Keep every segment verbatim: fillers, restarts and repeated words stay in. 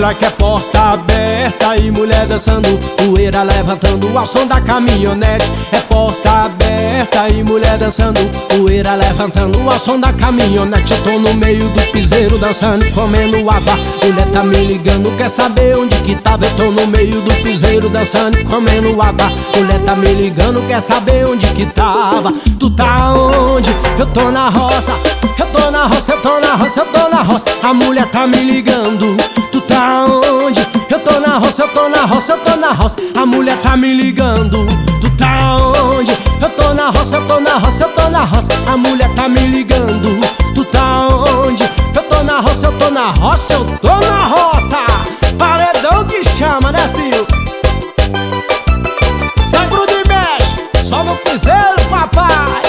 Ela quer porta aberta e mulher dançando, poeira levantando ao som da caminhonete. É porta aberta e mulher dançando, poeira levantando ao som da caminhonete. Eu tô no meio do piseiro dançando, comendo água. Mulher tá me ligando, quer saber onde que tava. Eu tô no meio do piseiro dançando, comendo água. Mulher tá me ligando, quer saber onde que tava. Tu tá onde? Eu tô na roça. Eu tô na roça, eu tô na roça, eu tô na roça. A mulher tá me ligando. Tu tá onde? Eu tô na roça, eu tô na roça, eu tô na roça. A mulher tá me ligando. Tu tá onde? Eu tô na roça, eu tô na roça, eu tô na roça. A mulher tá me ligando. Tu tá onde? Eu tô na roça, eu tô na roça, eu tô na roça. Paredão que chama, né, filho? Sangro de mexe, só no piseiro, papai.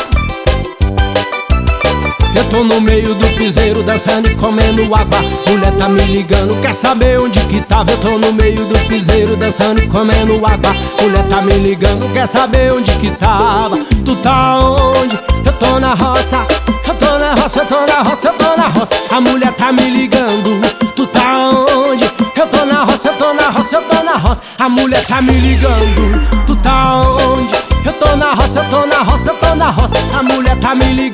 Eu tô no meio do piseiro dançando e comendo água. Mulher tá me ligando, quer saber onde que tava. Eu tô no meio do piseiro dançando e comendo água. Mulher tá me ligando, quer saber onde que tava. Tu tá onde? Eu tô na roça. Eu tô na roça, eu tô na roça, eu tô na roça. A mulher tá me ligando. Tu tá onde? Eu tô na roça, eu tô na roça, eu tô na roça. A mulher tá me ligando. Tu tá onde? Eu tô na roça, eu tô na roça, eu tô na roça. A mulher tá me ligando.